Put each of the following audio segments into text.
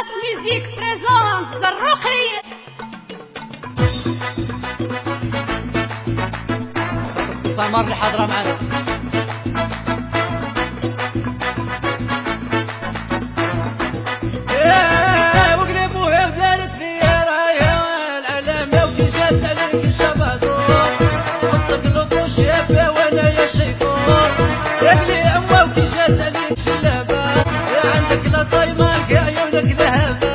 Musique présente الرقية. سمر اللي حاضرة معنا. وقلبوها وزارت فيها رايها العلام وكي جات عليك الشبادور وحطك لطو الشابة وانا يا شيطور يقلي أمه وكي جات عليك شلابة يا عندك لا طيمانك يا عيونك لهبة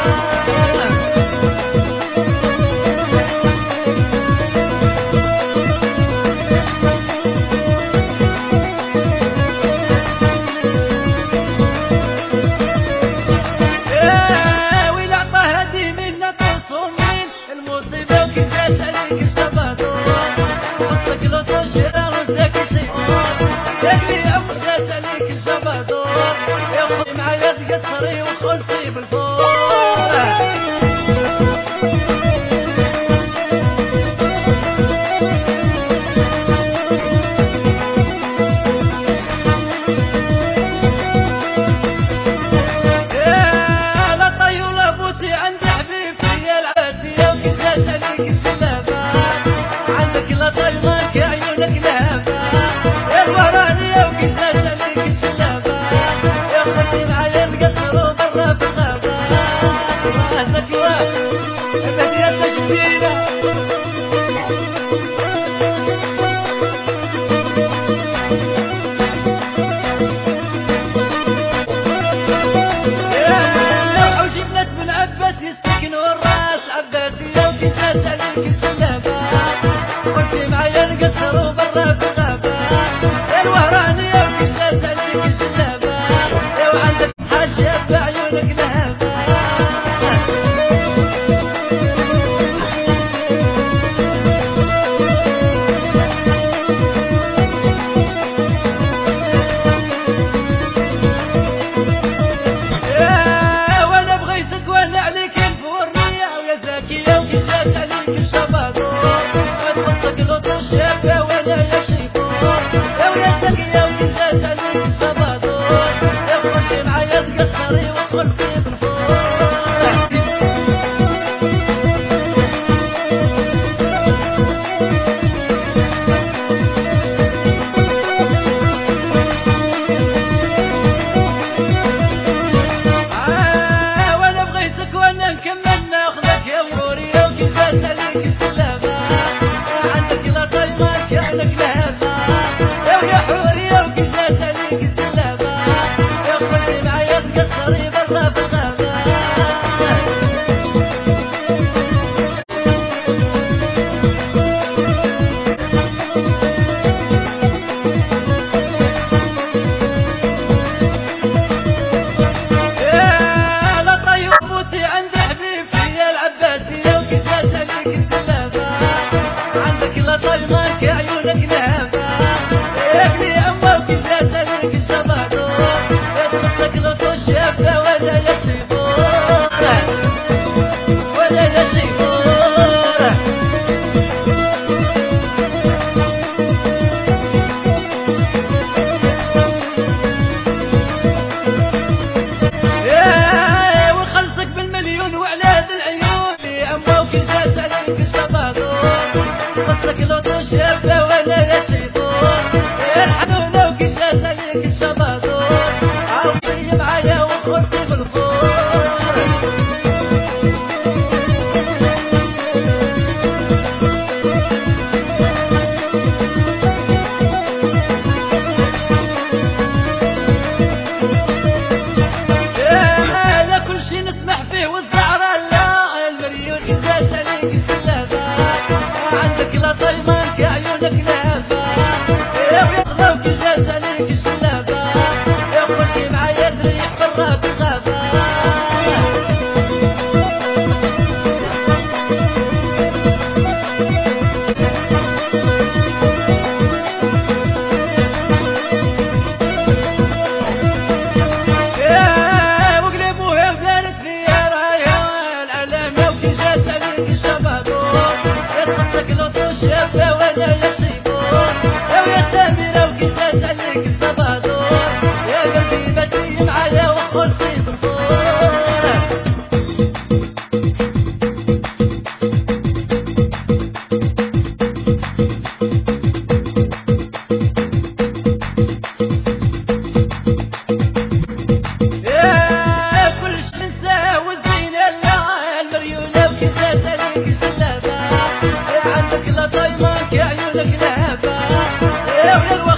قصري وخلصي بالفور يا لا طي ولا بوتي عند حبيبتي يا العادية وكسات عليك السلابة عندك لا طيمانك يا عيونك لهبة يا الورانية وكسات عليك السلابة يا خلصي معايا القطر وبرا بالغابة اهلك يا المدينة جديدة وجبنت من عباس يستكنوا الراس عباسية وكسات عليك السلابة وامشي معايا القطر وبرا بالغابة يا الوهرانية وكسات عليك السلابة يا وعندك حاشية بعيونك لهبة وانا بغيتك وانا عليك الفورية ويا زكية وكسات عليك الشبادور وتحطك لطو الشابة وانا يا شيطور يا ويا زكية وكسات عليك الشبادور يا خلي معايا تقصري وخلصي بالفور وانا بغيتك وانا نكمل ناخذك يا ورورية وكسات عليك السلامة عندك لا طيمانك يا عندك لهبة يا ويا حورية وكسات عليك السلامة يا خلي معايا تقصري برا بالغابة يا لا طيب بوتي عند حبيبتي يا العباسية وكسات عليك السلامة عندك لا طيمانك يا عيونك لهبة ياكلي أمه وكسات عليك الشبادور يا تحطك لطو الشابة ولا يا شيطور ولا يا شيطور وخلصك بالمليون وعلى هاد العيون يا أمه وكسات عليك الشبادور خلصك لطو الشابة ولا يا شيطور يا الحنونة وكسات عليك الشبادور عاوزي معايا وخلصي بالفور لا كل شي نسمح فيه والزعرة لا المليون كسات عليك السلابة عندك لا طيمانك يا عيونك لهبة يا ويطغى وكسات عليك السلابة يا خلي معايا تريح برا بالغابة وقلبوها وزارت فيها رايها العلام وكسات عليك الشبادور يا تحطك لطو الشابة وانا يا شيطور يا ويا التامرة وكسات عليك الشبادور يا قلبي بتي معايا وخلصي بالفور يا ولد